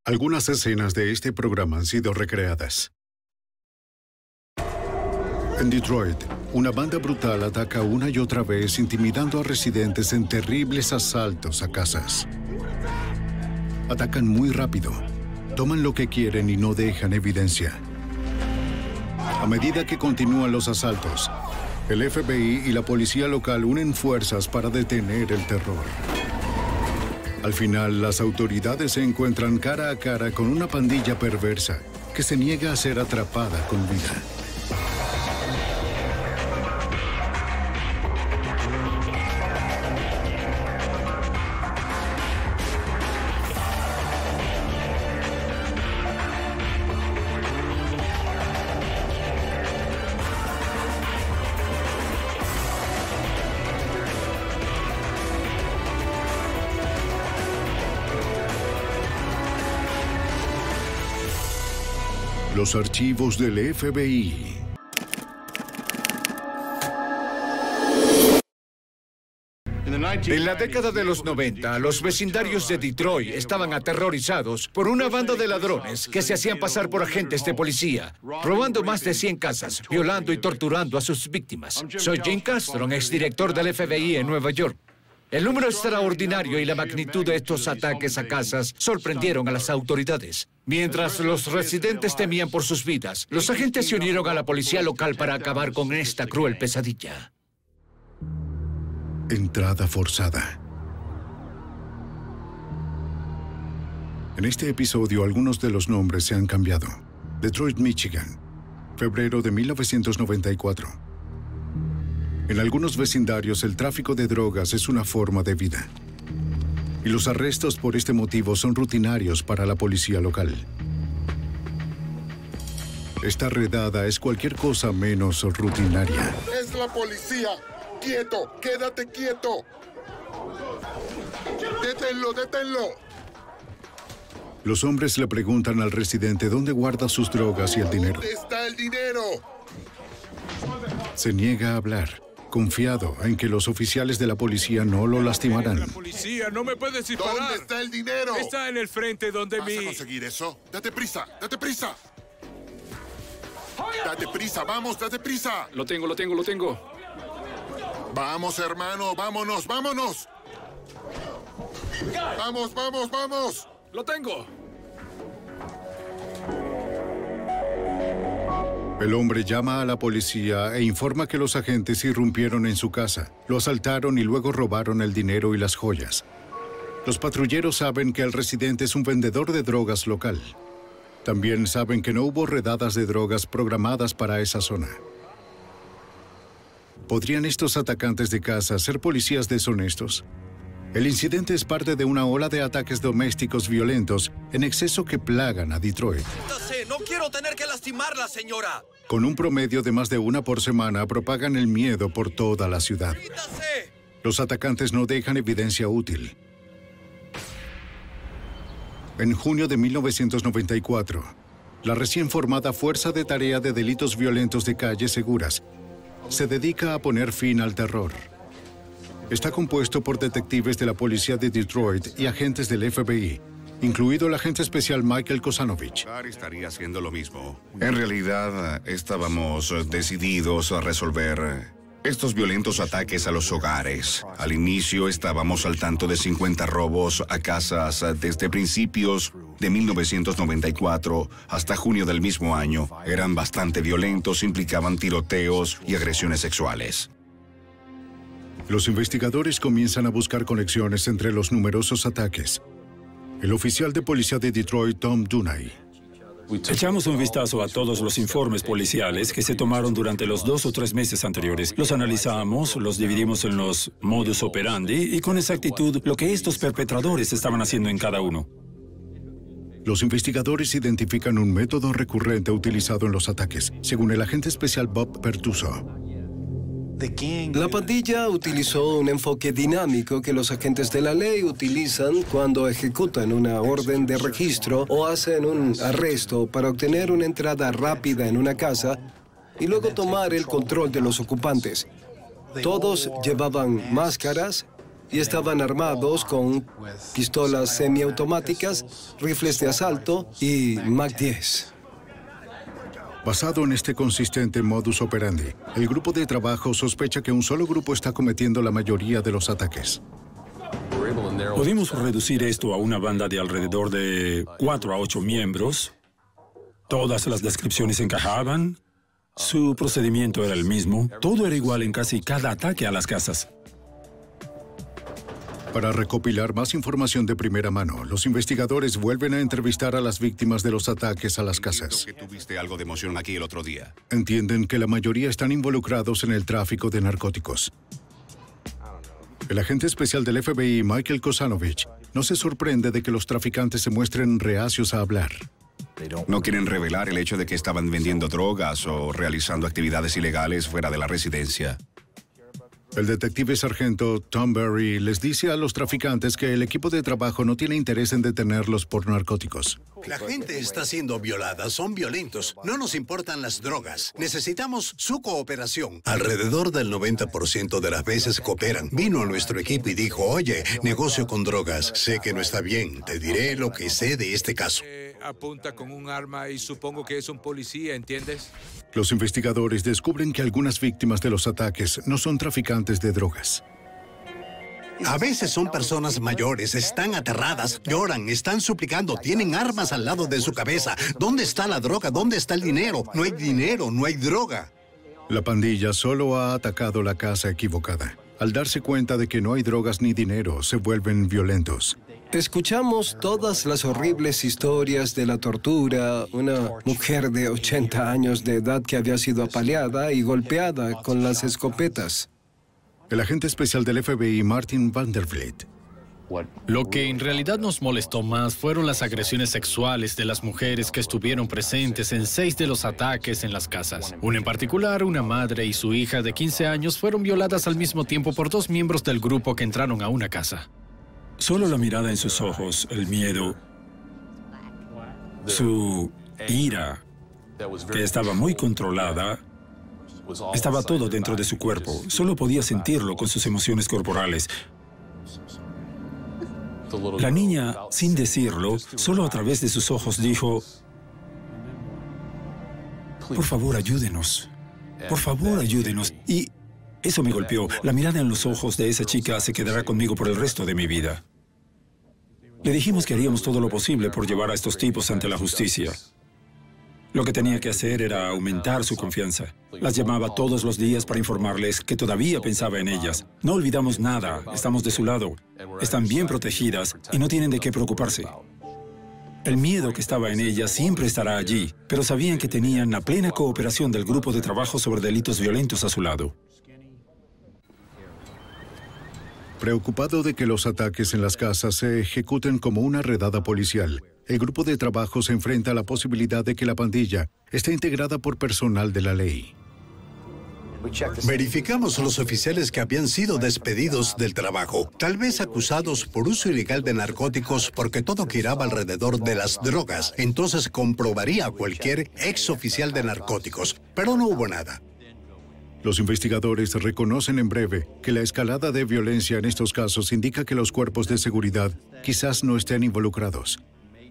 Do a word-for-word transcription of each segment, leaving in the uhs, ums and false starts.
Algunas escenas de este programa han sido recreadas. En Detroit, una banda brutal ataca una y otra vez, intimidando a residentes en terribles asaltos a casas. Atacan muy rápido, toman lo que quieren y no dejan evidencia. A medida que continúan los asaltos, el F B I y la policía local unen fuerzas para detener el terror. Al final, las autoridades se encuentran cara a cara con una pandilla perversa que se niega a ser atrapada con vida. Los archivos del F B I. En la década de los noventa, los vecindarios de Detroit estaban aterrorizados por una banda de ladrones que se hacían pasar por agentes de policía, robando más de cien casas, violando y torturando a sus víctimas. Soy Jim Castro, exdirector del F B I en Nueva York. El número extraordinario y la magnitud de estos ataques a casas sorprendieron a las autoridades. Mientras los residentes temían por sus vidas, los agentes se unieron a la policía local para acabar con esta cruel pesadilla. Entrada forzada. En este episodio, algunos de los nombres se han cambiado. Detroit, Michigan, febrero de mil novecientos noventa y cuatro. En algunos vecindarios, el tráfico de drogas es una forma de vida. Y los arrestos por este motivo son rutinarios para la policía local. Esta redada es cualquier cosa menos rutinaria. ¡Es la policía! ¡Quieto! ¡Quédate quieto! ¡Deténlo, deténlo! Los hombres le preguntan al residente dónde guarda sus drogas y el dinero. ¿Dónde está el dinero? Se niega a hablar, confiado en que los oficiales de la policía no lo lastimarán. La policía, no me puedes disparar. ¿Dónde está el dinero? Está en el frente donde ¿Vas mi... a conseguir eso? ¡Date prisa! ¡Date prisa! ¡Date prisa! ¡Vamos, date prisa! Lo tengo, lo tengo, lo tengo. ¡Vamos, hermano! ¡Vámonos, vámonos! ¡Vamos, vamos, vamos! ¡Lo tengo! El hombre llama a la policía e informa que los agentes irrumpieron en su casa, lo asaltaron y luego robaron el dinero y las joyas. Los patrulleros saben que el residente es un vendedor de drogas local. También saben que no hubo redadas de drogas programadas para esa zona. ¿Podrían estos atacantes de casa ser policías deshonestos? El incidente es parte de una ola de ataques domésticos violentos en exceso que plagan a Detroit. ¡No quiero tener que lastimarla, señora! Con un promedio de más de una por semana, propagan el miedo por toda la ciudad. ¡Quítase! Los atacantes no dejan evidencia útil. En junio de mil novecientos noventa y cuatro, la recién formada Fuerza de Tarea de Delitos Violentos de Calles Seguras se dedica a poner fin al terror. Está compuesto por detectives de la policía de Detroit y agentes del F B I, incluido el agente especial Michael Kosanovich. Estaría haciendo lo mismo. En realidad, estábamos decididos a resolver estos violentos ataques a los hogares. Al inicio estábamos al tanto de cincuenta robos a casas desde principios de mil novecientos noventa y cuatro hasta junio del mismo año. Eran bastante violentos, implicaban tiroteos y agresiones sexuales. Los investigadores comienzan a buscar conexiones entre los numerosos ataques. El oficial de policía de Detroit, Tom Dunay. Echamos un vistazo a todos los informes policiales que se tomaron durante los dos o tres meses anteriores. Los analizamos, los dividimos en los modus operandi y con exactitud lo que estos perpetradores estaban haciendo en cada uno. Los investigadores identifican un método recurrente utilizado en los ataques, según el agente especial Bob Pertuso. La pandilla utilizó un enfoque dinámico que los agentes de la ley utilizan cuando ejecutan una orden de registro o hacen un arresto para obtener una entrada rápida en una casa y luego tomar el control de los ocupantes. Todos llevaban máscaras y estaban armados con pistolas semiautomáticas, rifles de asalto y Mac diez. Basado en este consistente modus operandi, el grupo de trabajo sospecha que un solo grupo está cometiendo la mayoría de los ataques. Pudimos reducir esto a una banda de alrededor de cuatro a ocho miembros. Todas las descripciones encajaban. Su procedimiento era el mismo. Todo era igual en casi cada ataque a las casas. Para recopilar más información de primera mano, los investigadores vuelven a entrevistar a las víctimas de los ataques a las casas. Que tuviste algo de emoción aquí el otro día. Entienden que la mayoría están involucrados en el tráfico de narcóticos. El agente especial del F B I, Michael Kosanovich, no se sorprende de que los traficantes se muestren reacios a hablar. No quieren revelar el hecho de que estaban vendiendo drogas o realizando actividades ilegales fuera de la residencia. El detective sargento Tom Berry les dice a los traficantes que el equipo de trabajo no tiene interés en detenerlos por narcóticos. La gente está siendo violada, son violentos. No nos importan las drogas. Necesitamos su cooperación. Alrededor del noventa por ciento de las veces cooperan. Vino a nuestro equipo y dijo, oye, negocio con drogas. Sé que no está bien. Te diré lo que sé de este caso. Eh, apunta con un arma y supongo que es un policía, ¿entiendes? Los investigadores descubren que algunas víctimas de los ataques no son traficantes de drogas. A veces son personas mayores, están aterradas, lloran, están suplicando, tienen armas al lado de su cabeza. ¿Dónde está la droga? ¿Dónde está el dinero? No hay dinero, no hay droga. La pandilla solo ha atacado la casa equivocada. Al darse cuenta de que no hay drogas ni dinero, se vuelven violentos. Escuchamos todas las horribles historias de la tortura, una mujer de ochenta años de edad que había sido apaleada y golpeada con las escopetas. El agente especial del F B I, Martin Vandervliet. Lo que en realidad nos molestó más fueron las agresiones sexuales de las mujeres que estuvieron presentes en seis de los ataques en las casas. Una en particular, una madre y su hija de quince años fueron violadas al mismo tiempo por dos miembros del grupo que entraron a una casa. Solo la mirada en sus ojos, el miedo, su ira, que estaba muy controlada, estaba todo dentro de su cuerpo. Solo podía sentirlo con sus emociones corporales. La niña, sin decirlo, solo a través de sus ojos dijo, por favor, ayúdenos. Por favor, ayúdenos. Y eso me golpeó. La mirada en los ojos de esa chica se quedará conmigo por el resto de mi vida. Le dijimos que haríamos todo lo posible por llevar a estos tipos ante la justicia. Lo que tenía que hacer era aumentar su confianza. Las llamaba todos los días para informarles que todavía pensaba en ellas. No olvidamos nada, estamos de su lado. Están bien protegidas y no tienen de qué preocuparse. El miedo que estaba en ellas siempre estará allí, pero sabían que tenían la plena cooperación del grupo de trabajo sobre delitos violentos a su lado. Preocupado de que los ataques en las casas se ejecuten como una redada policial, el grupo de trabajo se enfrenta a la posibilidad de que la pandilla esté integrada por personal de la ley. Verificamos los oficiales que habían sido despedidos del trabajo, tal vez acusados por uso ilegal de narcóticos porque todo giraba alrededor de las drogas. Entonces comprobaría a cualquier ex oficial de narcóticos, pero no hubo nada. Los investigadores reconocen en breve que la escalada de violencia en estos casos indica que los cuerpos de seguridad quizás no estén involucrados.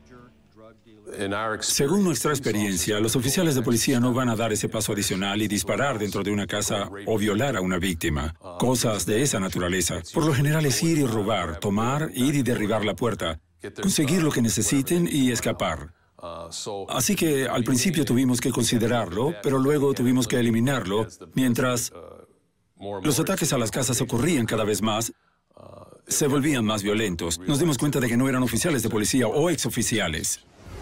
Según nuestra experiencia, los oficiales de policía no van a dar ese paso adicional y disparar dentro de una casa o violar a una víctima. Cosas de esa naturaleza. Por lo general es ir y robar, tomar, ir y derribar la puerta, conseguir lo que necesiten y escapar. Así que al principio tuvimos que considerarlo, pero luego tuvimos que eliminarlo. Mientras los ataques a las casas ocurrían cada vez más, se volvían más violentos. Nos dimos cuenta de que no eran oficiales de policía o exoficiales.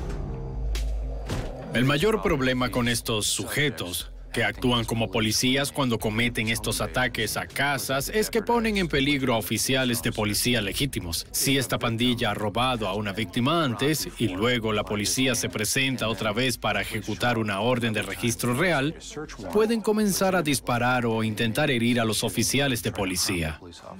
El mayor problema con estos sujetos que actúan como policías cuando cometen estos ataques a casas es que ponen en peligro a oficiales de policía legítimos. Si esta pandilla ha robado a una víctima antes y luego la policía se presenta otra vez para ejecutar una orden de registro real, pueden comenzar a disparar o intentar herir a los oficiales de policía.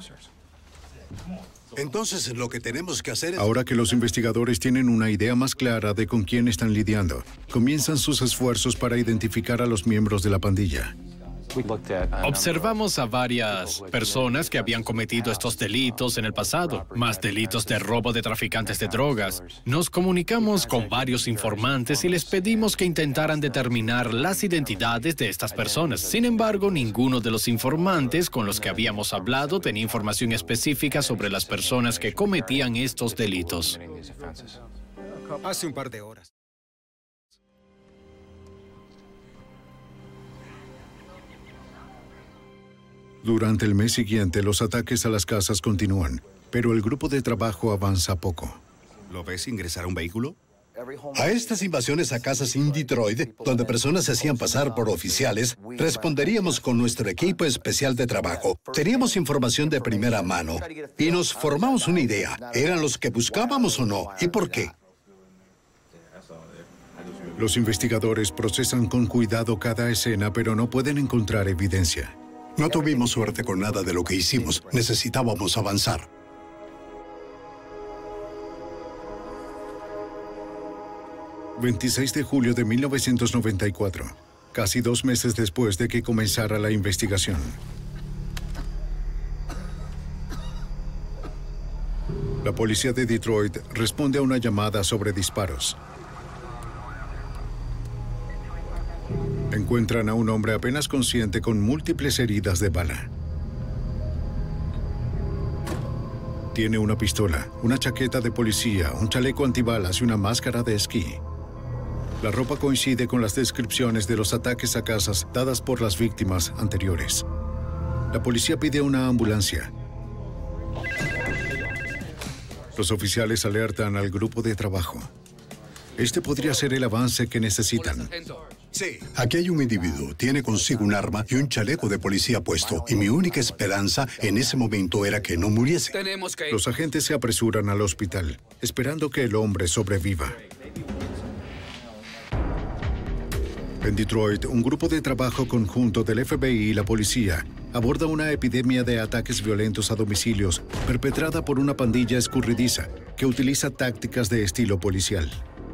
Entonces, lo que tenemos que hacer es... Ahora que los investigadores tienen una idea más clara de con quién están lidiando, comienzan sus esfuerzos para identificar a los miembros de la pandilla. Observamos a varias personas que habían cometido estos delitos en el pasado, más delitos de robo de traficantes de drogas. Nos comunicamos con varios informantes y les pedimos que intentaran determinar las identidades de estas personas. Sin embargo, ninguno de los informantes con los que habíamos hablado tenía información específica sobre las personas que cometían estos delitos. Hace un par de horas. Durante el mes siguiente, los ataques a las casas continúan, pero el grupo de trabajo avanza poco. ¿Lo ves ingresar a un vehículo? A estas invasiones a casas en Detroit, donde personas se hacían pasar por oficiales, responderíamos con nuestro equipo especial de trabajo. Teníamos información de primera mano y nos formamos una idea. ¿Eran los que buscábamos o no? ¿Y por qué? Los investigadores procesan con cuidado cada escena, pero no pueden encontrar evidencia. No tuvimos suerte con nada de lo que hicimos. Necesitábamos avanzar. veintiséis de julio de mil novecientos noventa y cuatro, casi dos meses después de que comenzara la investigación. La policía de Detroit responde a una llamada sobre disparos. Encuentran a un hombre apenas consciente con múltiples heridas de bala. Tiene una pistola, una chaqueta de policía, un chaleco antibalas y una máscara de esquí. La ropa coincide con las descripciones de los ataques a casas dadas por las víctimas anteriores. La policía pide una ambulancia. Los oficiales alertan al grupo de trabajo. Este podría ser el avance que necesitan. Sí, aquí hay un individuo, tiene consigo un arma y un chaleco de policía puesto, y mi única esperanza en ese momento era que no muriese. Los agentes se apresuran al hospital, esperando que el hombre sobreviva. En Detroit, un grupo de trabajo conjunto del F B I y la policía aborda una epidemia de ataques violentos a domicilios perpetrada por una pandilla escurridiza que utiliza tácticas de estilo policial.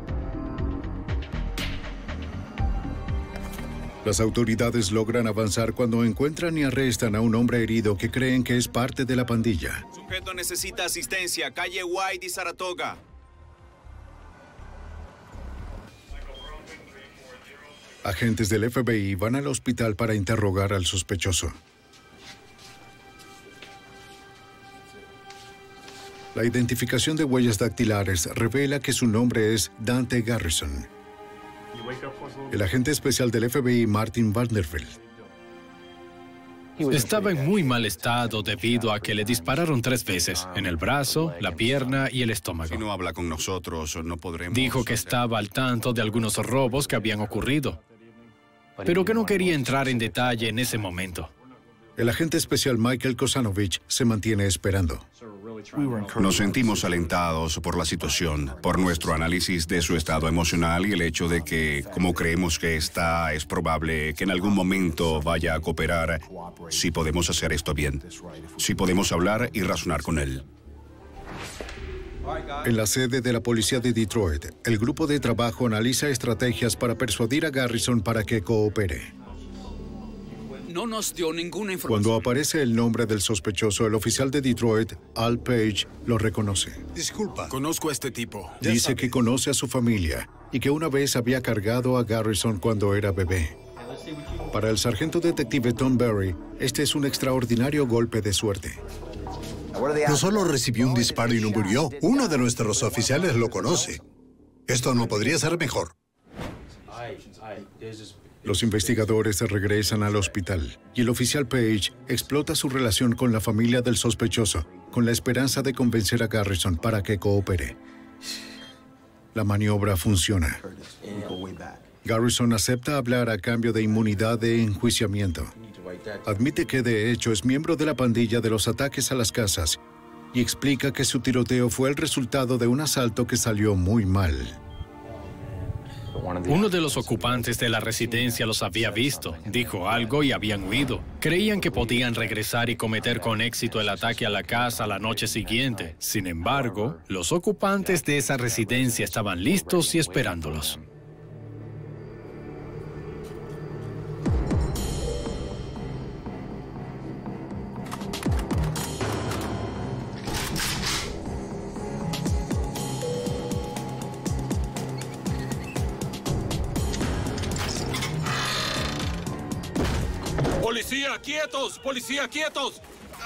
Las autoridades logran avanzar cuando encuentran y arrestan a un hombre herido que creen que es parte de la pandilla. Sujeto necesita asistencia. Calle White y Saratoga. Agentes del F B I van al hospital para interrogar al sospechoso. La identificación de huellas dactilares revela que su nombre es Dante Garrison. El agente especial del F B I, Martin Vanderbilt. Estaba en muy mal estado debido a que le dispararon tres veces, en el brazo, la pierna y el estómago. Si no habla con nosotros, no podremos... Dijo que estaba al tanto de algunos robos que habían ocurrido, pero que no quería entrar en detalle en ese momento. El agente especial Michael Kosanovich se mantiene esperando. Nos sentimos alentados por la situación, por nuestro análisis de su estado emocional y el hecho de que, como creemos que está, es probable que en algún momento vaya a cooperar si podemos hacer esto bien, si podemos hablar y razonar con él. En la sede de la policía de Detroit, el grupo de trabajo analiza estrategias para persuadir a Garrison para que coopere. No nos dio ninguna información. Cuando aparece el nombre del sospechoso, el oficial de Detroit, Al Page, lo reconoce. Disculpa. Conozco a este tipo. Dice que conoce a su familia y que una vez había cargado a Garrison cuando era bebé. Para el sargento detective Tom Berry, este es un extraordinario golpe de suerte. No solo recibió un disparo y no murió, uno de nuestros oficiales lo conoce. Esto no podría ser mejor. Los investigadores regresan al hospital y el oficial Page explota su relación con la familia del sospechoso con la esperanza de convencer a Garrison para que coopere. La maniobra funciona. Garrison acepta hablar a cambio de inmunidad de enjuiciamiento. Admite que de hecho es miembro de la pandilla de los ataques a las casas y explica que su tiroteo fue el resultado de un asalto que salió muy mal. Uno de los ocupantes de la residencia los había visto, dijo algo y habían huido. Creían que podían regresar y cometer con éxito el ataque a la casa la noche siguiente. Sin embargo, los ocupantes de esa residencia estaban listos y esperándolos. ¡Policía, quietos! ¡Policía, quietos!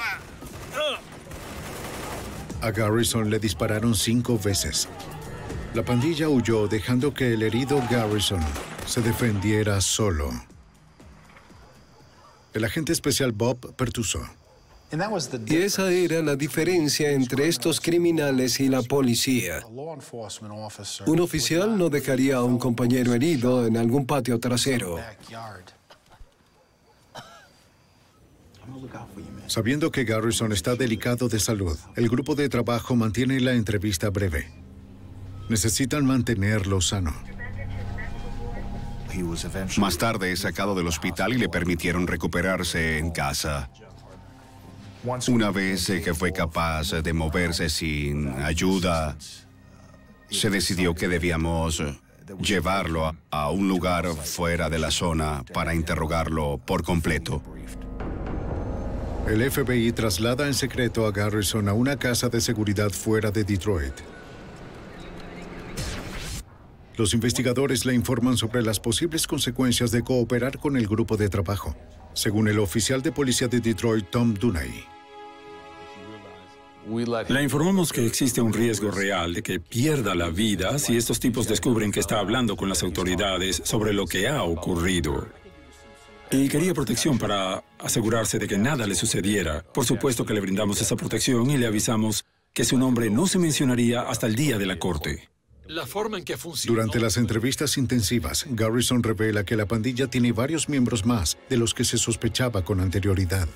A Garrison le dispararon cinco veces. La pandilla huyó, dejando que el herido Garrison se defendiera solo. El agente especial Bob Pertuso. Y esa era la diferencia entre estos criminales y la policía. Un oficial no dejaría a un compañero herido en algún patio trasero. Sabiendo que Garrison está delicado de salud, el grupo de trabajo mantiene la entrevista breve. Necesitan mantenerlo sano. Más tarde es sacado del hospital y le permitieron recuperarse en casa. Una vez que fue capaz de moverse sin ayuda, se decidió que debíamos llevarlo a un lugar fuera de la zona para interrogarlo por completo. El F B I traslada en secreto a Garrison a una casa de seguridad fuera de Detroit. Los investigadores le informan sobre las posibles consecuencias de cooperar con el grupo de trabajo, según el oficial de policía de Detroit, Tom Dunay. Le informamos que existe un riesgo real de que pierda la vida si estos tipos descubren que está hablando con las autoridades sobre lo que ha ocurrido. Y quería protección para asegurarse de que nada le sucediera. Por supuesto que le brindamos esa protección y le avisamos que su nombre no se mencionaría hasta el día de la corte. La forma en que funciona. Durante las entrevistas intensivas, Garrison revela que la pandilla tiene varios miembros más de los que se sospechaba con anterioridad.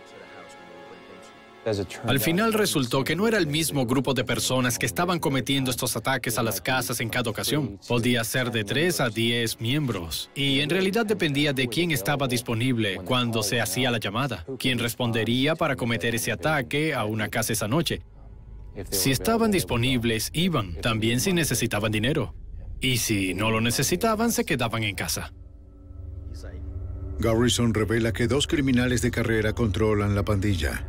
Al final resultó que no era el mismo grupo de personas que estaban cometiendo estos ataques a las casas en cada ocasión. Podía ser de tres a diez miembros. Y en realidad dependía de quién estaba disponible cuando se hacía la llamada. Quién respondería para cometer ese ataque a una casa esa noche. Si estaban disponibles, iban. También si necesitaban dinero. Y si no lo necesitaban, se quedaban en casa. Garrison revela que dos criminales de carrera controlan la pandilla.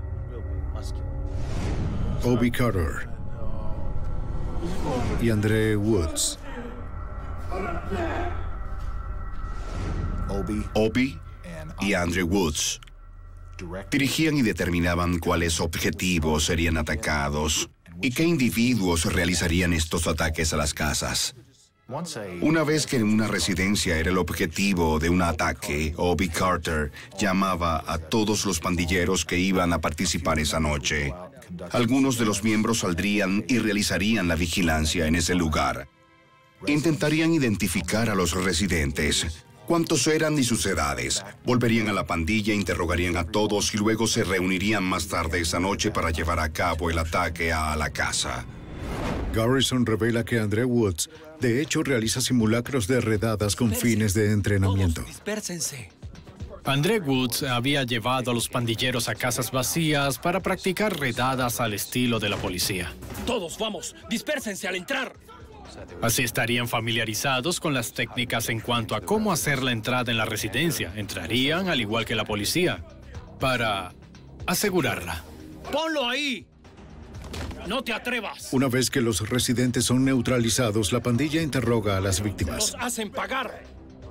Obi Carter y Andre Woods. Obi y Andre Woods dirigían y determinaban cuáles objetivos serían atacados y qué individuos realizarían estos ataques a las casas. Una vez que una residencia era el objetivo de un ataque, Obi Carter llamaba a todos los pandilleros que iban a participar esa noche. Algunos de los miembros saldrían y realizarían la vigilancia en ese lugar. Intentarían identificar a los residentes, cuántos eran y sus edades. Volverían a la pandilla, interrogarían a todos y luego se reunirían más tarde esa noche para llevar a cabo el ataque a la casa. Garrison revela que Andre Woods, de hecho, realiza simulacros de redadas con fines de entrenamiento. Dispérsense. Andre Woods había llevado a los pandilleros a casas vacías para practicar redadas al estilo de la policía. Todos, vamos, dispérsense al entrar. Así estarían familiarizados con las técnicas en cuanto a cómo hacer la entrada en la residencia. Entrarían al igual que la policía, para asegurarla. ¡Ponlo ahí! ¡No te atrevas! Una vez que los residentes son neutralizados, la pandilla interroga a las víctimas. ¡Los hacen pagar!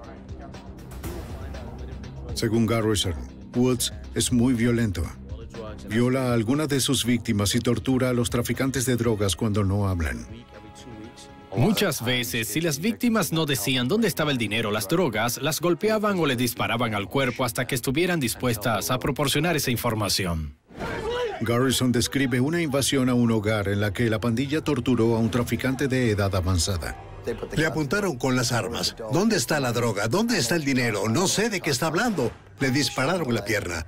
Según Garrison, Woods es muy violento. Viola a alguna de sus víctimas y tortura a los traficantes de drogas cuando no hablan. Muchas veces, si las víctimas no decían dónde estaba el dinero o las drogas, las golpeaban o le disparaban al cuerpo hasta que estuvieran dispuestas a proporcionar esa información. Garrison describe una invasión a un hogar en la que la pandilla torturó a un traficante de edad avanzada. Le apuntaron con las armas. ¿Dónde está la droga? ¿Dónde está el dinero? No sé de qué está hablando. Le dispararon la pierna.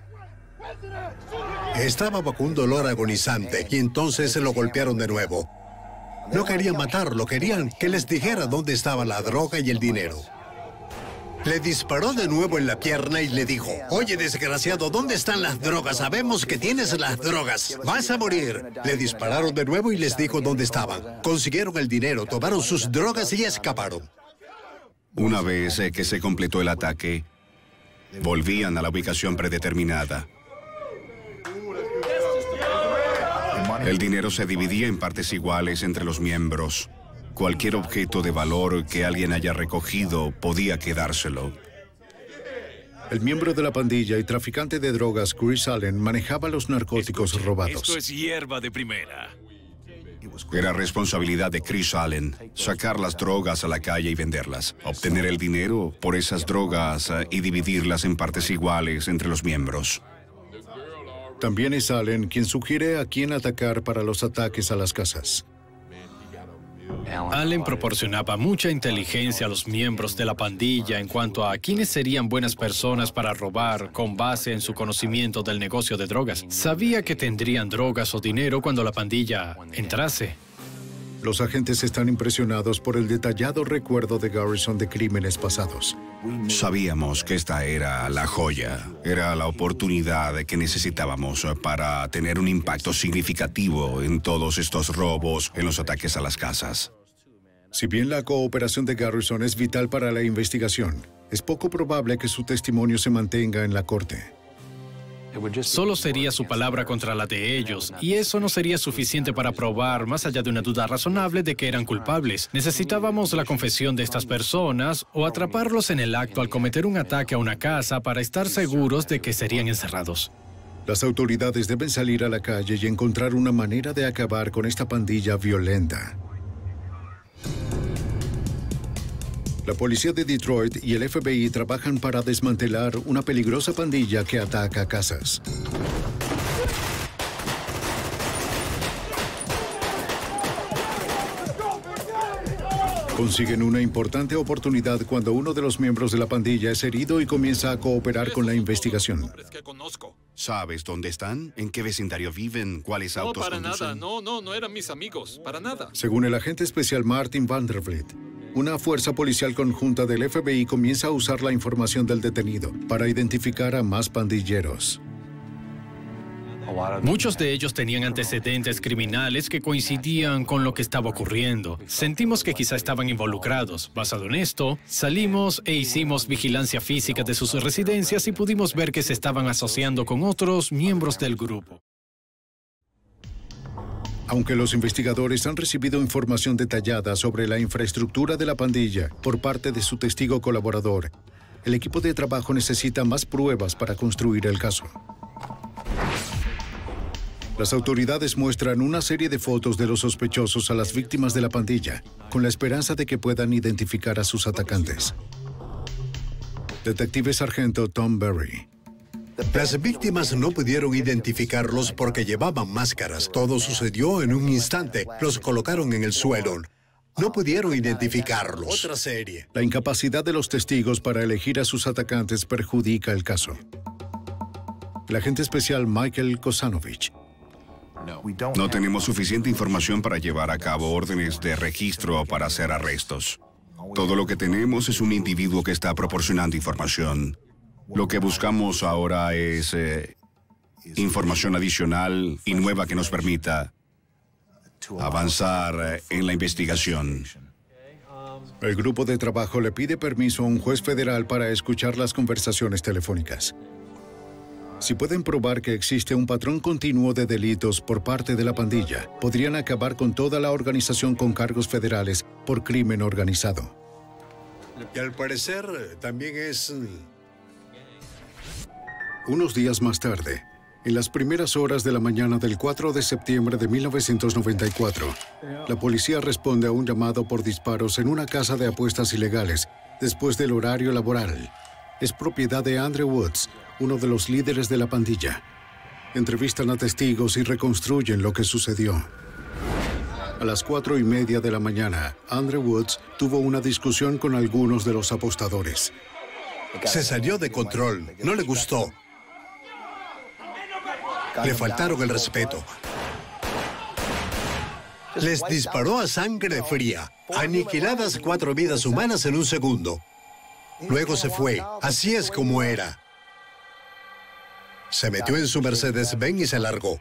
Estaba bajo un dolor agonizante y entonces se lo golpearon de nuevo. No querían matarlo, querían que les dijera dónde estaba la droga y el dinero. Le disparó de nuevo en la pierna y le dijo, oye, desgraciado, ¿dónde están las drogas? Sabemos que tienes las drogas. Vas a morir. Le dispararon de nuevo y les dijo dónde estaban. Consiguieron el dinero, tomaron sus drogas y escaparon. Una vez que se completó el ataque, volvían a la ubicación predeterminada. El dinero se dividía en partes iguales entre los miembros. Cualquier objeto de valor que alguien haya recogido podía quedárselo. El miembro de la pandilla y traficante de drogas Chris Allen manejaba los narcóticos Escuche, robados. Esto es hierba de primera. Era responsabilidad de Chris Allen sacar las drogas a la calle y venderlas, obtener el dinero por esas drogas eh, y dividirlas en partes iguales entre los miembros. También es Allen quien sugiere a quién atacar para los ataques a las casas. Allen proporcionaba mucha inteligencia a los miembros de la pandilla en cuanto a quiénes serían buenas personas para robar con base en su conocimiento del negocio de drogas. Sabía que tendrían drogas o dinero cuando la pandilla entrase. Los agentes están impresionados por el detallado recuerdo de Garrison de crímenes pasados. Sabíamos que esta era la joya, era la oportunidad que necesitábamos para tener un impacto significativo en todos estos robos, en los ataques a las casas. Si bien la cooperación de Garrison es vital para la investigación, es poco probable que su testimonio se mantenga en la corte. Solo sería su palabra contra la de ellos, y eso no sería suficiente para probar, más allá de una duda razonable, de que eran culpables. Necesitábamos la confesión de estas personas o atraparlos en el acto al cometer un ataque a una casa para estar seguros de que serían encerrados. Las autoridades deben salir a la calle y encontrar una manera de acabar con esta pandilla violenta. La policía de Detroit y el F B I trabajan para desmantelar una peligrosa pandilla que ataca casas. Consiguen una importante oportunidad cuando uno de los miembros de la pandilla es herido y comienza a cooperar con la investigación. ¿Sabes dónde están? ¿En qué vecindario viven? ¿Cuáles No, autos para conducen? nada. No, no, no eran mis amigos. Para nada. Según el agente especial Martin Vandervliet, una fuerza policial conjunta del F B I comienza a usar la información del detenido para identificar a más pandilleros. Muchos de ellos tenían antecedentes criminales que coincidían con lo que estaba ocurriendo. Sentimos que quizá estaban involucrados. Basado en esto, salimos e hicimos vigilancia física de sus residencias y pudimos ver que se estaban asociando con otros miembros del grupo. Aunque los investigadores han recibido información detallada sobre la infraestructura de la pandilla por parte de su testigo colaborador, el equipo de trabajo necesita más pruebas para construir el caso. Las autoridades muestran una serie de fotos de los sospechosos a las víctimas de la pandilla, con la esperanza de que puedan identificar a sus atacantes. Detective Sargento Tom Berry. Las víctimas no pudieron identificarlos porque llevaban máscaras. Todo sucedió en un instante. Los colocaron en el suelo. No pudieron identificarlos. Otra serie. La incapacidad de los testigos para elegir a sus atacantes perjudica el caso. El agente especial Michael Kosanovich. No tenemos suficiente información para llevar a cabo órdenes de registro para hacer arrestos. Todo lo que tenemos es un individuo que está proporcionando información. Lo que buscamos ahora es eh, información adicional y nueva que nos permita avanzar en la investigación. El grupo de trabajo le pide permiso a un juez federal para escuchar las conversaciones telefónicas. Si pueden probar que existe un patrón continuo de delitos por parte de la pandilla, podrían acabar con toda la organización con cargos federales por crimen organizado. Y al parecer también es... Unos días más tarde, en las primeras horas de la mañana del cuatro de septiembre de mil novecientos noventa y cuatro, la policía responde a un llamado por disparos en una casa de apuestas ilegales después del horario laboral. Es propiedad de Andrew Woods, uno de los líderes de la pandilla. Entrevistan a testigos y reconstruyen lo que sucedió. A las cuatro y media de la mañana, Andrew Woods tuvo una discusión con algunos de los apostadores. Se salió de control. No le gustó. Le faltaron el respeto. Les disparó a sangre fría. Aniquiladas cuatro vidas humanas en un segundo. Luego se fue. Así es como era. Se metió en su Mercedes-Benz y se largó.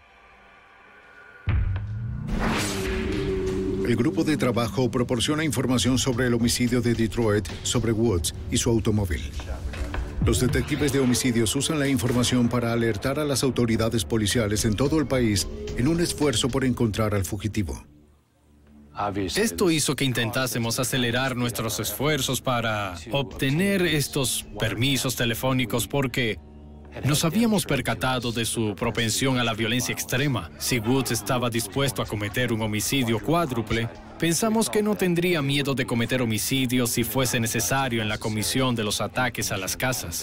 El grupo de trabajo proporciona información sobre el homicidio de Detroit, sobre Woods y su automóvil. Los detectives de homicidios usan la información para alertar a las autoridades policiales en todo el país en un esfuerzo por encontrar al fugitivo. Esto hizo que intentásemos acelerar nuestros esfuerzos para obtener estos permisos telefónicos porque nos habíamos percatado de su propensión a la violencia extrema. Si Woods estaba dispuesto a cometer un homicidio cuádruple, pensamos que no tendría miedo de cometer homicidios si fuese necesario en la comisión de los ataques a las casas.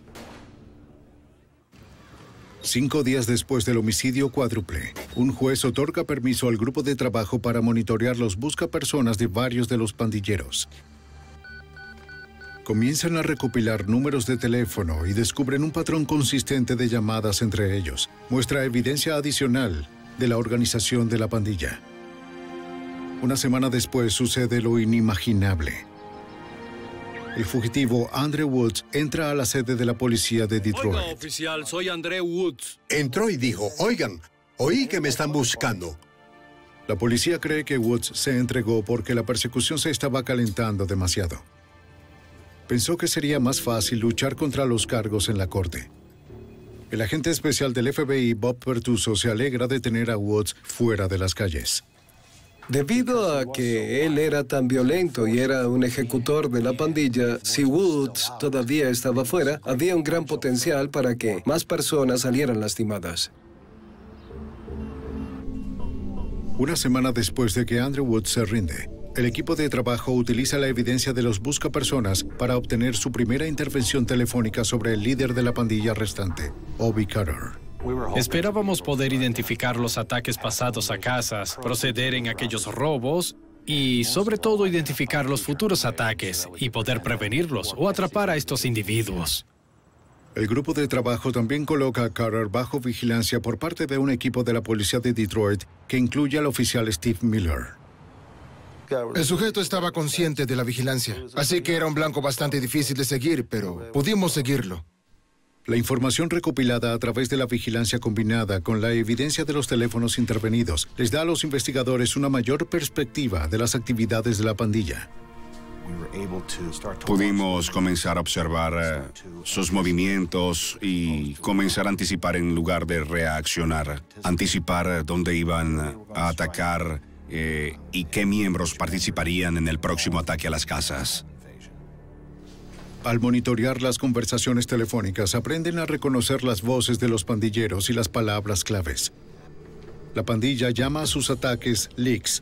Cinco días después del homicidio cuádruple, un juez otorga permiso al grupo de trabajo para monitorear los buscapersonas de varios de los pandilleros. Comienzan a recopilar números de teléfono y descubren un patrón consistente de llamadas entre ellos. Muestra evidencia adicional de la organización de la pandilla. Una semana después sucede lo inimaginable. El fugitivo Andrew Woods entra a la sede de la policía de Detroit. Oiga, oficial, soy Andrew Woods. Entró y dijo, oigan, oí que me están buscando. La policía cree que Woods se entregó porque la persecución se estaba calentando demasiado. Pensó que sería más fácil luchar contra los cargos en la corte. El agente especial del F B I, Bob Pertuso, se alegra de tener a Woods fuera de las calles. Debido a que él era tan violento y era un ejecutor de la pandilla, si Woods todavía estaba fuera, había un gran potencial para que más personas salieran lastimadas. Una semana después de que Andrew Woods se rinde, el equipo de trabajo utiliza la evidencia de los buscapersonas para obtener su primera intervención telefónica sobre el líder de la pandilla restante, Obie Carter. Esperábamos poder identificar los ataques pasados a casas, proceder en aquellos robos y, sobre todo, identificar los futuros ataques y poder prevenirlos o atrapar a estos individuos. El grupo de trabajo también coloca a Carter bajo vigilancia por parte de un equipo de la policía de Detroit que incluye al oficial Steve Miller. El sujeto estaba consciente de la vigilancia, así que era un blanco bastante difícil de seguir, pero pudimos seguirlo. La información recopilada a través de la vigilancia combinada con la evidencia de los teléfonos intervenidos les da a los investigadores una mayor perspectiva de las actividades de la pandilla. Pudimos comenzar a observar uh, sus movimientos y comenzar a anticipar en lugar de reaccionar. Anticipar dónde iban a atacar eh, y qué miembros participarían en el próximo ataque a las casas. Al monitorear las conversaciones telefónicas, aprenden a reconocer las voces de los pandilleros y las palabras claves. La pandilla llama a sus ataques leaks.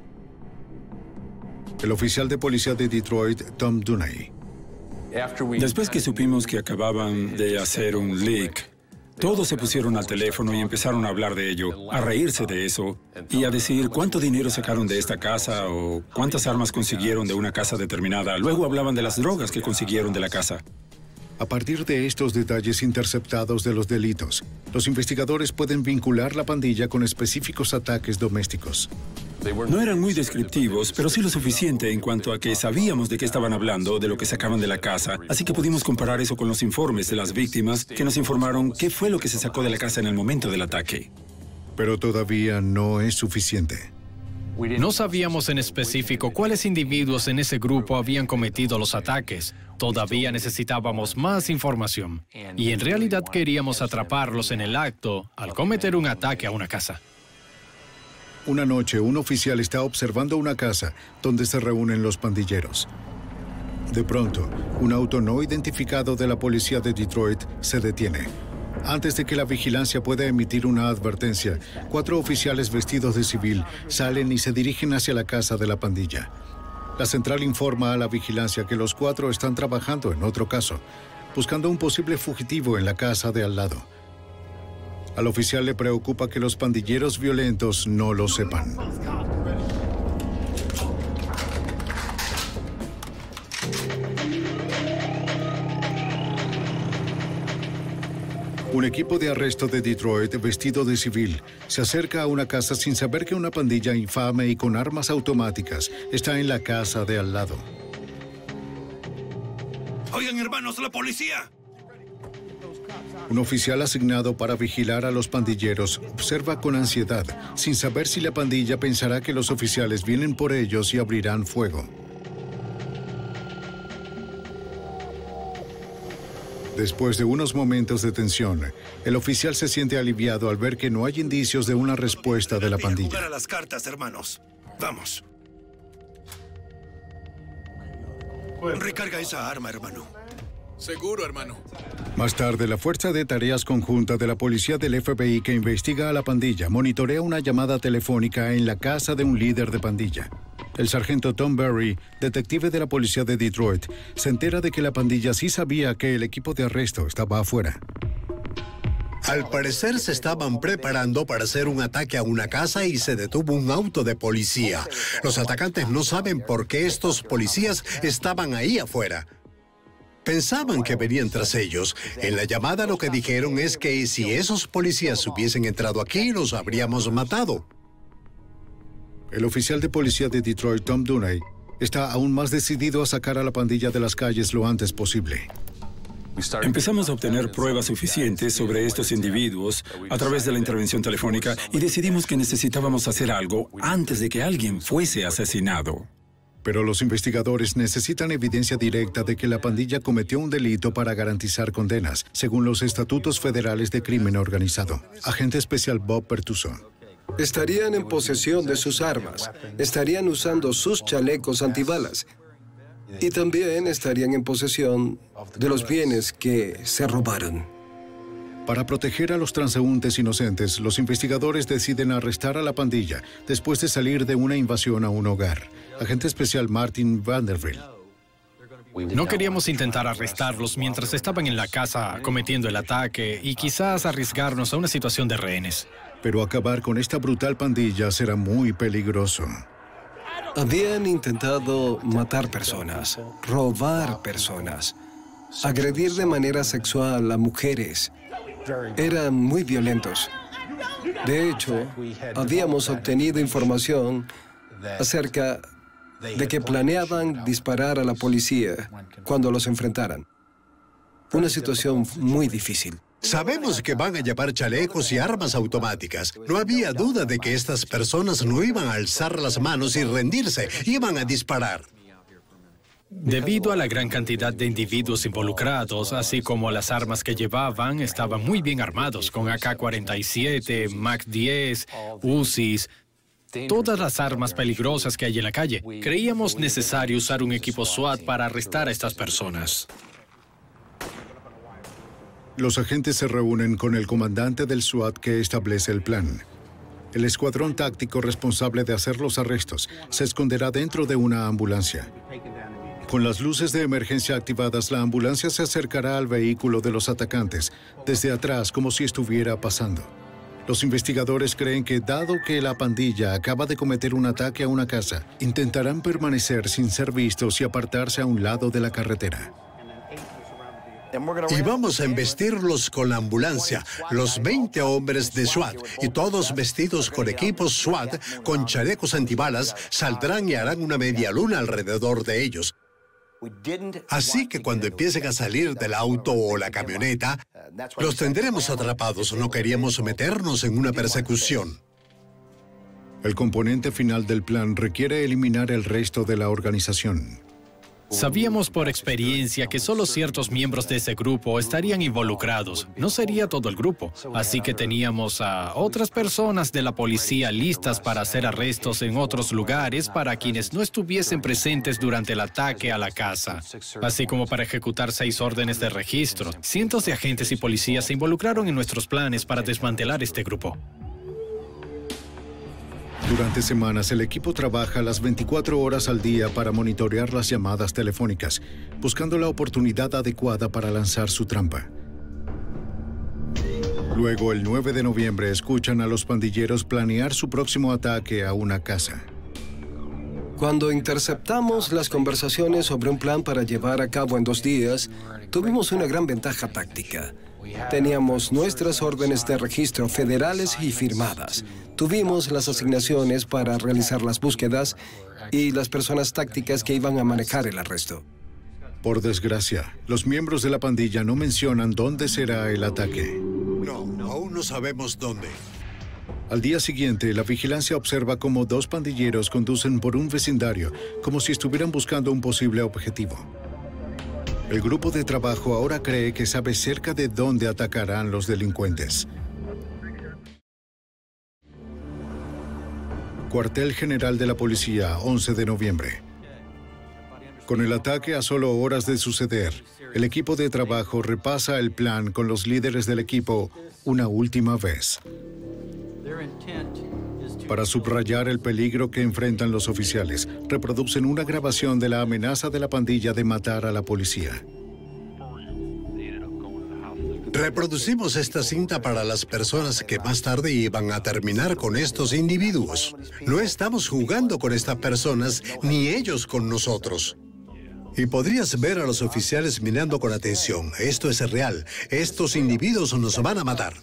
El oficial de policía de Detroit, Tom Dunay. Después que supimos que acababan de hacer un leak, todos se pusieron al teléfono y empezaron a hablar de ello, a reírse de eso y a decir cuánto dinero sacaron de esta casa o cuántas armas consiguieron de una casa determinada. Luego hablaban de las drogas que consiguieron de la casa. A partir de estos detalles interceptados de los delitos, los investigadores pueden vincular la pandilla con específicos ataques domésticos. No eran muy descriptivos, pero sí lo suficiente en cuanto a que sabíamos de qué estaban hablando, de lo que sacaban de la casa, así que pudimos comparar eso con los informes de las víctimas que nos informaron qué fue lo que se sacó de la casa en el momento del ataque. Pero todavía no es suficiente. No sabíamos en específico cuáles individuos en ese grupo habían cometido los ataques. Todavía necesitábamos más información. Y en realidad queríamos atraparlos en el acto al cometer un ataque a una casa. Una noche, un oficial está observando una casa donde se reúnen los pandilleros. De pronto, un auto no identificado de la policía de Detroit se detiene. Antes de que la vigilancia pueda emitir una advertencia, cuatro oficiales vestidos de civil salen y se dirigen hacia la casa de la pandilla. La central informa a la vigilancia que los cuatro están trabajando en otro caso, buscando un posible fugitivo en la casa de al lado. Al oficial le preocupa que los pandilleros violentos no lo sepan. Un equipo de arresto de Detroit vestido de civil se acerca a una casa sin saber que una pandilla infame y con armas automáticas está en la casa de al lado. Oigan, hermanos, la policía. Un oficial asignado para vigilar a los pandilleros observa con ansiedad, sin saber si la pandilla pensará que los oficiales vienen por ellos y abrirán fuego. Después de unos momentos de tensión, el oficial se siente aliviado al ver que no hay indicios de una respuesta de la pandilla. Jugar a las cartas, hermanos. Vamos. Recarga esa arma, hermano. Seguro, hermano. Más tarde, la Fuerza de Tareas Conjunta de la Policía del F B I que investiga a la pandilla monitorea una llamada telefónica en la casa de un líder de pandilla. El sargento Tom Berry, detective de la policía de Detroit, se entera de que la pandilla sí sabía que el equipo de arresto estaba afuera. Al parecer se estaban preparando para hacer un ataque a una casa y se detuvo un auto de policía. Los atacantes no saben por qué estos policías estaban ahí afuera. Pensaban que venían tras ellos. En la llamada lo que dijeron es que si esos policías hubiesen entrado aquí, los habríamos matado. El oficial de policía de Detroit, Tom Dunay, está aún más decidido a sacar a la pandilla de las calles lo antes posible. Empezamos a obtener pruebas suficientes sobre estos individuos a través de la intervención telefónica y decidimos que necesitábamos hacer algo antes de que alguien fuese asesinado. Pero los investigadores necesitan evidencia directa de que la pandilla cometió un delito para garantizar condenas, según los estatutos federales de crimen organizado. Agente especial Bob Pertuso. Estarían en posesión de sus armas, estarían usando sus chalecos antibalas y también estarían en posesión de los bienes que se robaron. Para proteger a los transeúntes inocentes, los investigadores deciden arrestar a la pandilla después de salir de una invasión a un hogar. Agente especial Martin Vanderbilt. No queríamos intentar arrestarlos mientras estaban en la casa cometiendo el ataque y quizás arriesgarnos a una situación de rehenes. Pero acabar con esta brutal pandilla será muy peligroso. Habían intentado matar personas, robar personas, agredir de manera sexual a mujeres. Eran muy violentos. De hecho, habíamos obtenido información acerca de que planeaban disparar a la policía cuando los enfrentaran. Una situación muy difícil. Sabemos que van a llevar chalecos y armas automáticas. No había duda de que estas personas no iban a alzar las manos y rendirse, iban a disparar. Debido a la gran cantidad de individuos involucrados, así como las armas que llevaban, estaban muy bien armados, con A K cuarenta y siete, Mac diez, Uzis, todas las armas peligrosas que hay en la calle. Creíamos necesario usar un equipo SWAT para arrestar a estas personas. Los agentes se reúnen con el comandante del SWAT que establece el plan. El escuadrón táctico responsable de hacer los arrestos se esconderá dentro de una ambulancia. Con las luces de emergencia activadas, la ambulancia se acercará al vehículo de los atacantes, desde atrás como si estuviera pasando. Los investigadores creen que, dado que la pandilla acaba de cometer un ataque a una casa, intentarán permanecer sin ser vistos y apartarse a un lado de la carretera. Y vamos a embestirlos con la ambulancia, los veinte hombres de SWAT, y todos vestidos con equipos SWAT, con chalecos antibalas, saldrán y harán una media luna alrededor de ellos. Así que cuando empiecen a salir del auto o la camioneta, los tendremos atrapados. No queríamos meternos en una persecución. El componente final del plan requiere eliminar el resto de la organización. Sabíamos por experiencia que solo ciertos miembros de ese grupo estarían involucrados. No sería todo el grupo. Así que teníamos a otras personas de la policía listas para hacer arrestos en otros lugares para quienes no estuviesen presentes durante el ataque a la casa. Así como para ejecutar seis órdenes de registro. Cientos de agentes y policías se involucraron en nuestros planes para desmantelar este grupo. Durante semanas, el equipo trabaja las veinticuatro horas al día para monitorear las llamadas telefónicas, buscando la oportunidad adecuada para lanzar su trampa. Luego, el nueve de noviembre, escuchan a los pandilleros planear su próximo ataque a una casa. Cuando interceptamos las conversaciones sobre un plan para llevar a cabo en dos días, tuvimos una gran ventaja táctica. Teníamos nuestras órdenes de registro federales y firmadas. Tuvimos las asignaciones para realizar las búsquedas y las personas tácticas que iban a manejar el arresto. Por desgracia, los miembros de la pandilla no mencionan dónde será el ataque. No, aún no sabemos dónde. Al día siguiente, la vigilancia observa cómo dos pandilleros conducen por un vecindario, como si estuvieran buscando un posible objetivo. El grupo de trabajo ahora cree que sabe cerca de dónde atacarán los delincuentes. Cuartel General de la Policía, once de noviembre. Con el ataque a solo horas de suceder, el equipo de trabajo repasa el plan con los líderes del equipo una última vez. Para subrayar el peligro que enfrentan los oficiales, reproducen una grabación de la amenaza de la pandilla de matar a la policía. Reproducimos esta cinta para las personas que más tarde iban a terminar con estos individuos. No estamos jugando con estas personas, ni ellos con nosotros. Y podrías ver a los oficiales mirando con atención. Esto es real. Estos individuos nos van a matar.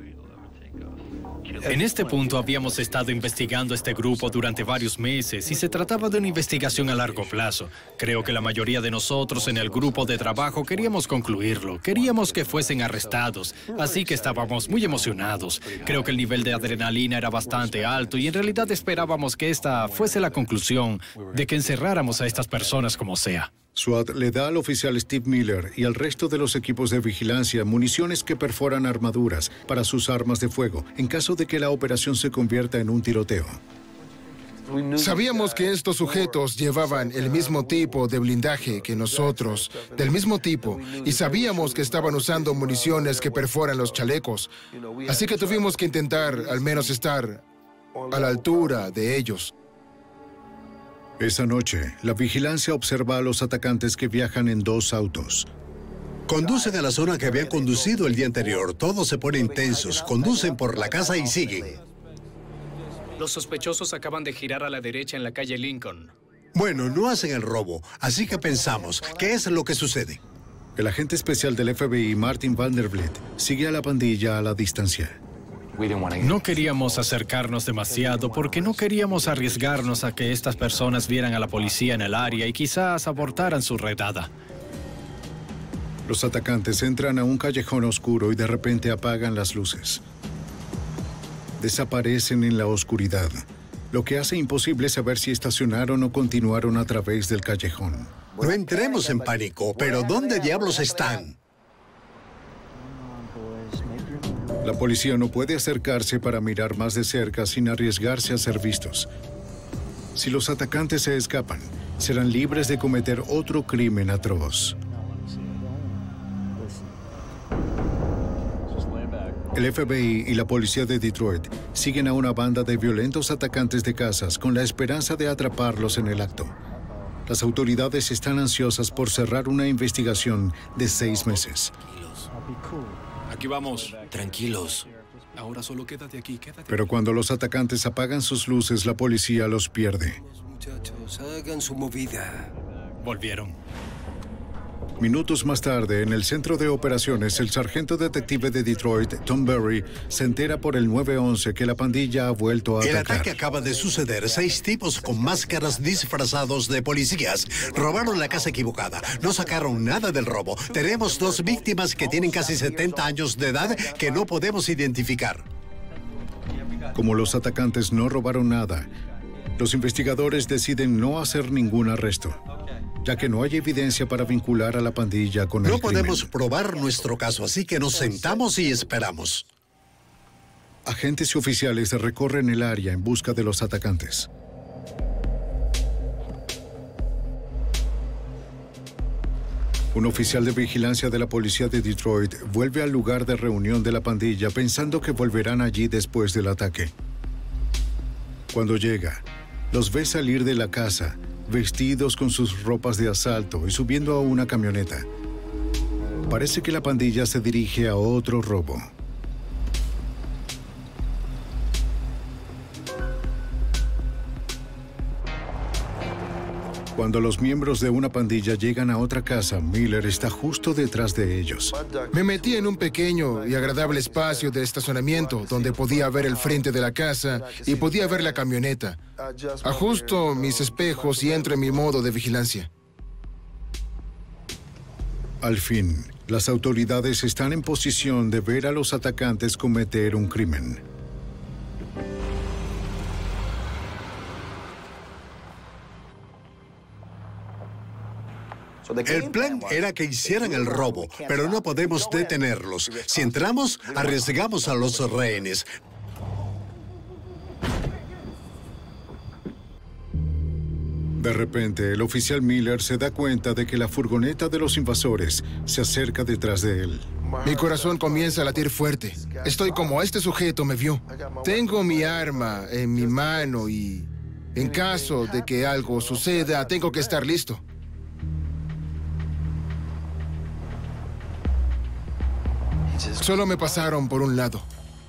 En este punto habíamos estado investigando este grupo durante varios meses y se trataba de una investigación a largo plazo. Creo que la mayoría de nosotros en el grupo de trabajo queríamos concluirlo. Queríamos que fuesen arrestados, así que estábamos muy emocionados. Creo que el nivel de adrenalina era bastante alto y en realidad esperábamos que esta fuese la conclusión de que encerráramos a estas personas como sea. SWAT le da al oficial Steve Miller y al resto de los equipos de vigilancia municiones que perforan armaduras para sus armas de fuego, en caso de que la operación se convierta en un tiroteo. Sabíamos que estos sujetos llevaban el mismo tipo de blindaje que nosotros, del mismo tipo, y sabíamos que estaban usando municiones que perforan los chalecos. Así que tuvimos que intentar al menos estar a la altura de ellos. Esa noche, la vigilancia observa a los atacantes que viajan en dos autos. Conducen a la zona que habían conducido el día anterior. Todos se ponen tensos, conducen por la casa y siguen. Los sospechosos acaban de girar a la derecha en la calle Lincoln. Bueno, no hacen el robo, así que pensamos, ¿qué es lo que sucede? El agente especial del F B I, Martin Vanderbilt, sigue a la pandilla a la distancia. No queríamos acercarnos demasiado porque no queríamos arriesgarnos a que estas personas vieran a la policía en el área y quizás abortaran su redada. Los atacantes entran a un callejón oscuro y de repente apagan las luces. Desaparecen en la oscuridad, lo que hace imposible saber si estacionaron o continuaron a través del callejón. No entremos en pánico, pero ¿dónde diablos están? La policía no puede acercarse para mirar más de cerca sin arriesgarse a ser vistos. Si los atacantes se escapan, serán libres de cometer otro crimen atroz. El F B I y la policía de Detroit siguen a una banda de violentos atacantes de casas con la esperanza de atraparlos en el acto. Las autoridades están ansiosas por cerrar una investigación de seis meses. Aquí vamos. Tranquilos. Ahora solo quédate aquí, quédate. Pero cuando los atacantes apagan sus luces, la policía los pierde. Muchachos, hagan su movida. Volvieron. Minutos más tarde, en el centro de operaciones, el sargento detective de Detroit, Tom Berry, se entera por el nueve once que la pandilla ha vuelto a El atacar. ataque acaba de suceder. Seis tipos con máscaras disfrazados de policías robaron la casa equivocada. No sacaron nada del robo. Tenemos dos víctimas que tienen casi setenta años de edad que no podemos identificar. Como los atacantes no robaron nada, los investigadores deciden no hacer ningún arresto, ya que no hay evidencia para vincular a la pandilla con el No crimen. podemos probar nuestro caso, así que nos sentamos y esperamos. Agentes y oficiales recorren el área en busca de los atacantes. Un oficial de vigilancia de la policía de Detroit vuelve al lugar de reunión de la pandilla pensando que volverán allí después del ataque. Cuando llega, los ve salir de la casa, vestidos con sus ropas de asalto y subiendo a una camioneta. Parece que la pandilla se dirige a otro robo. Cuando los miembros de una pandilla llegan a otra casa, Miller está justo detrás de ellos. Me metí en un pequeño y agradable espacio de estacionamiento donde podía ver el frente de la casa y podía ver la camioneta. Ajusto mis espejos y entro en mi modo de vigilancia. Al fin, las autoridades están en posición de ver a los atacantes cometer un crimen. El plan era que hicieran el robo, pero no podemos detenerlos. Si entramos, arriesgamos a los rehenes. De De repente, el oficial Miller se da cuenta de que la furgoneta de los invasores se acerca detrás de él. Mi corazón comienza a latir fuerte. Estoy como este sujeto me vio. Tengo mi arma en mi mano y en caso de que algo suceda, tengo que estar listo. Solo me pasaron por un lado.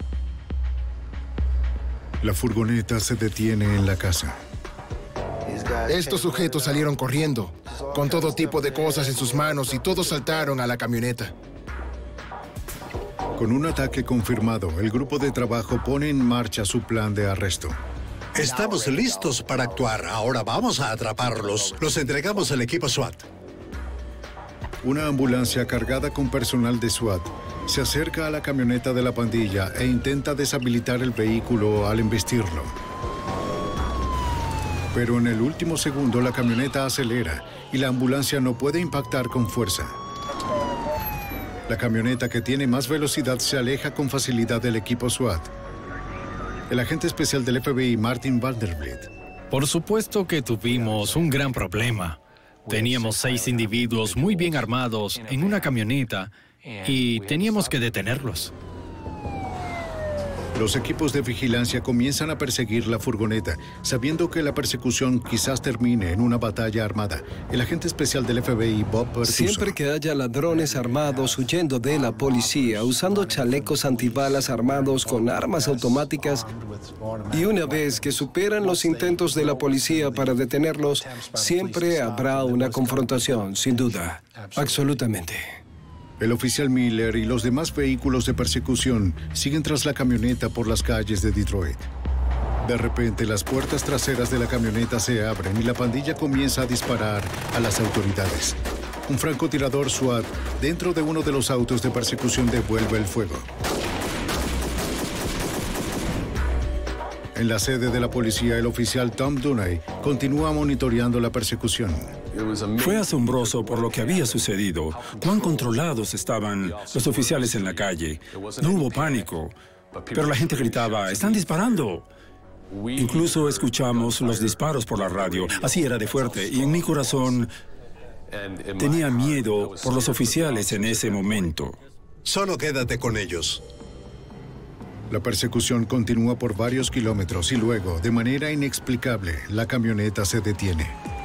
La furgoneta se detiene en la casa. Estos sujetos salieron corriendo, con todo tipo de cosas en sus manos y todos saltaron a la camioneta. Con un ataque confirmado, el grupo de trabajo pone en marcha su plan de arresto. Estamos listos para actuar. Ahora vamos a atraparlos. Los entregamos al equipo SWAT. Una ambulancia cargada con personal de SWAT se acerca a la camioneta de la pandilla e intenta deshabilitar el vehículo al embestirlo. Pero en el último segundo la camioneta acelera y la ambulancia no puede impactar con fuerza. La camioneta, que tiene más velocidad, se aleja con facilidad del equipo SWAT. El agente especial del F B I, Martin Vanderbilt. Por supuesto que tuvimos un gran problema. Teníamos seis individuos muy bien armados en una camioneta y teníamos que detenerlos. Los equipos de vigilancia comienzan a perseguir la furgoneta, sabiendo que la persecución quizás termine en una batalla armada. El agente especial del F B I, Bob Pertuso. Siempre que haya ladrones armados huyendo de la policía, usando chalecos antibalas armados con armas automáticas, y una vez que superan los intentos de la policía para detenerlos, siempre habrá una confrontación, sin duda. Absolutamente. El oficial Miller y los demás vehículos de persecución siguen tras la camioneta por las calles de Detroit. De repente, las puertas traseras de la camioneta se abren y la pandilla comienza a disparar a las autoridades. Un francotirador SWAT dentro de uno de los autos de persecución devuelve el fuego. En la sede de la policía, el oficial Tom Dunay continúa monitoreando la persecución. Fue asombroso por lo que había sucedido. Cuán controlados estaban los oficiales en la calle. No hubo pánico, pero la gente gritaba, ¡están disparando! Incluso escuchamos los disparos por la radio. Así era de fuerte, y en mi corazón tenía miedo por los oficiales en ese momento. Solo quédate con ellos. La persecución continúa por varios kilómetros y luego, de manera inexplicable, la camioneta se detiene.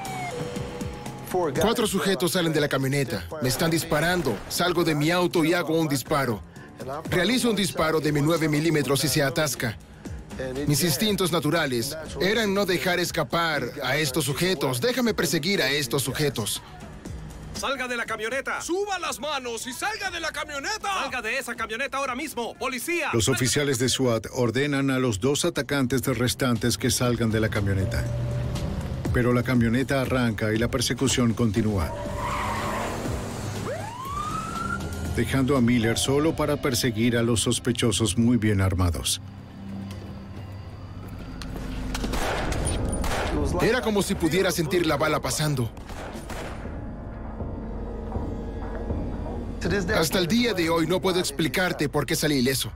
Cuatro sujetos salen de la camioneta. Me están disparando. Salgo de mi auto y hago un disparo. Realizo un disparo de mi nueve milímetros y se atasca. Mis instintos naturales eran no dejar escapar a estos sujetos. Déjame perseguir a estos sujetos. ¡Salga de la camioneta! ¡Suba las manos y salga de la camioneta! ¡Salga de esa camioneta ahora mismo! ¡Policía! Los oficiales de SWAT ordenan a los dos atacantes restantes que salgan de la camioneta. Pero la camioneta arranca y la persecución continúa, dejando a Miller solo para perseguir a los sospechosos muy bien armados. Era como si pudiera sentir la bala pasando. Hasta el día de hoy no puedo explicarte por qué salí ileso.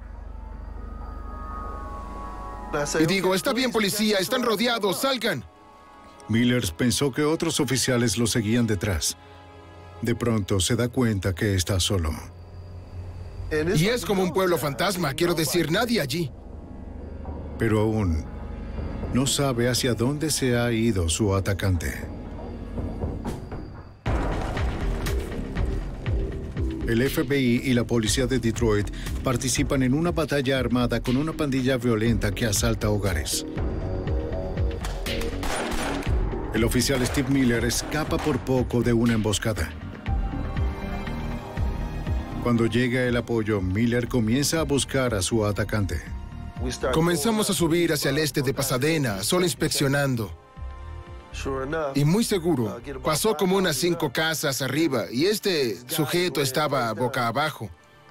Y digo, está bien, policía, están rodeados, salgan. Miller pensó que otros oficiales lo seguían detrás. De pronto se da cuenta que está solo. Y es como un pueblo fantasma, quiero decir, nadie allí. Pero aún no sabe hacia dónde se ha ido su atacante. El F B I y la policía de Detroit participan en una batalla armada con una pandilla violenta que asalta hogares. El oficial Steve Miller escapa por poco de una emboscada. Cuando llega el apoyo, Miller comienza a buscar a su atacante. Comenzamos a subir hacia el este de Pasadena, solo inspeccionando. Y muy seguro, pasó como unas cinco casas arriba y este sujeto estaba boca abajo.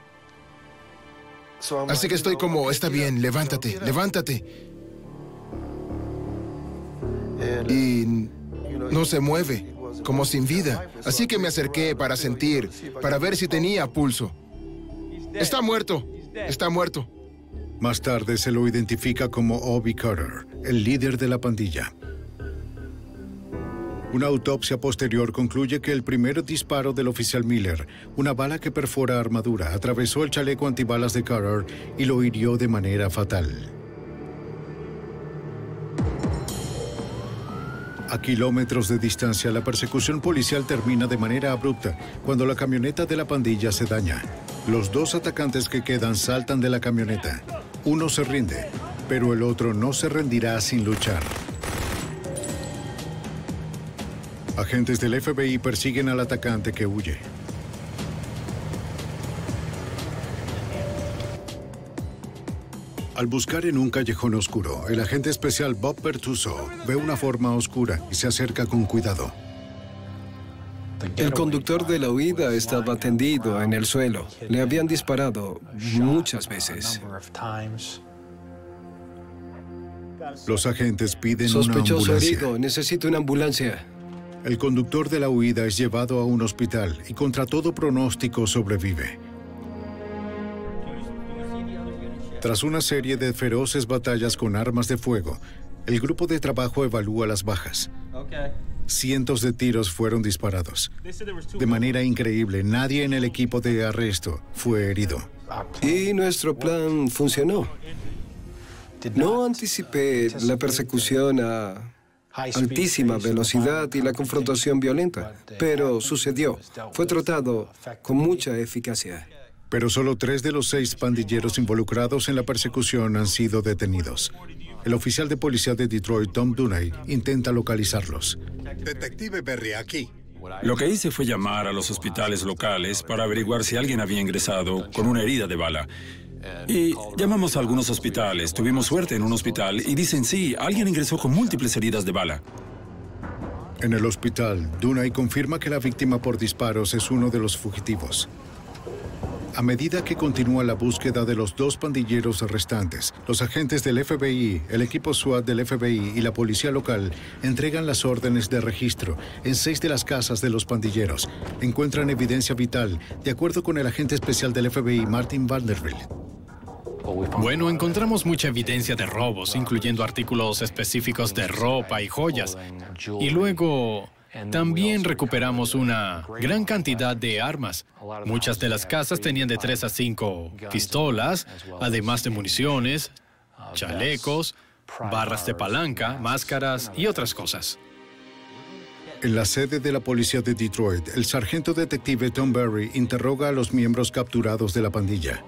Así que estoy como, está bien, levántate, levántate. Y no se mueve, como sin vida. Así que me acerqué para sentir, para ver si tenía pulso. Está muerto, está muerto. Más tarde se lo identifica como Obie Carter, el líder de la pandilla. Una autopsia posterior concluye que el primer disparo del oficial Miller, una bala que perfora armadura, atravesó el chaleco antibalas de Carter y lo hirió de manera fatal. A kilómetros de distancia, la persecución policial termina de manera abrupta cuando la camioneta de la pandilla se daña. Los dos atacantes que quedan saltan de la camioneta. Uno se rinde, pero el otro no se rendirá sin luchar. Agentes del F B I persiguen al atacante que huye. Al buscar en un callejón oscuro, el agente especial Bob Pertuso ve una forma oscura y se acerca con cuidado. El conductor de la huida estaba tendido en el suelo. Le habían disparado muchas veces. Los agentes piden Sospechoso una ambulancia. herido, necesito una ambulancia. El conductor de la huida es llevado a un hospital y contra todo pronóstico sobrevive. Tras una serie de feroces batallas con armas de fuego, el grupo de trabajo evalúa las bajas. Cientos de tiros fueron disparados. De manera increíble, nadie en el equipo de arresto fue herido. Y nuestro plan funcionó. No anticipé la persecución a altísima velocidad y la confrontación violenta, pero sucedió. Fue tratado con mucha eficacia. Pero solo tres de los seis pandilleros involucrados en la persecución han sido detenidos. El oficial de policía de Detroit, Tom Dunay, intenta localizarlos. Detective Berry, aquí. Lo que hice fue llamar a los hospitales locales para averiguar si alguien había ingresado con una herida de bala. Y llamamos a algunos hospitales. Tuvimos suerte en un hospital y dicen sí, alguien ingresó con múltiples heridas de bala. En el hospital, Dunay confirma que la víctima por disparos es uno de los fugitivos. A medida que continúa la búsqueda de los dos pandilleros restantes, los agentes del F B I, el equipo SWAT del F B I y la policía local entregan las órdenes de registro en seis de las casas de los pandilleros. Encuentran evidencia vital, de acuerdo con el agente especial del F B I, Martin Vanderbilt. Bueno, encontramos mucha evidencia de robos, incluyendo artículos específicos de ropa y joyas. Y luego también recuperamos una gran cantidad de armas. Muchas de las casas tenían de tres a cinco pistolas, además de municiones, chalecos, barras de palanca, máscaras y otras cosas. En la sede de la policía de Detroit, el sargento detective Tom Berry interroga a los miembros capturados de la pandilla.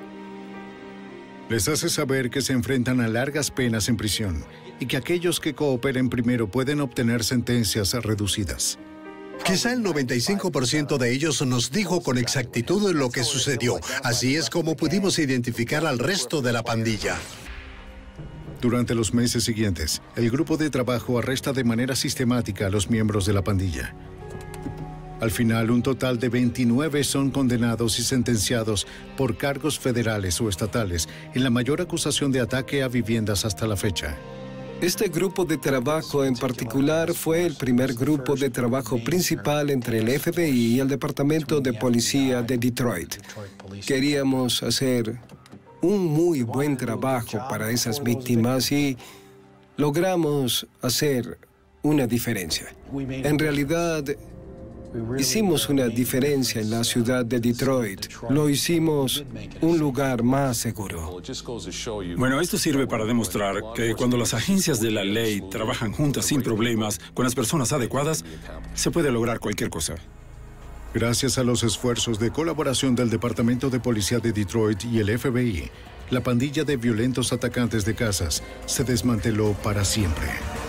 Les hace saber que se enfrentan a largas penas en prisión y que aquellos que cooperen primero pueden obtener sentencias reducidas. Quizá el noventa y cinco por ciento de ellos nos dijo con exactitud lo que sucedió. Así es como pudimos identificar al resto de la pandilla. Durante los meses siguientes, el grupo de trabajo arresta de manera sistemática a los miembros de la pandilla. Al final, un total de veintinueve son condenados y sentenciados por cargos federales o estatales en la mayor acusación de ataque a viviendas hasta la fecha. Este grupo de trabajo en particular fue el primer grupo de trabajo principal entre el F B I y el Departamento de Policía de Detroit. Queríamos hacer un muy buen trabajo para esas víctimas y logramos hacer una diferencia. En realidad, hicimos una diferencia en la ciudad de Detroit. Lo hicimos un lugar más seguro. Bueno, esto sirve para demostrar que cuando las agencias de la ley trabajan juntas sin problemas, con las personas adecuadas, se puede lograr cualquier cosa. Gracias a los esfuerzos de colaboración del Departamento de Policía de Detroit y el F B I, la pandilla de violentos atacantes de casas se desmanteló para siempre.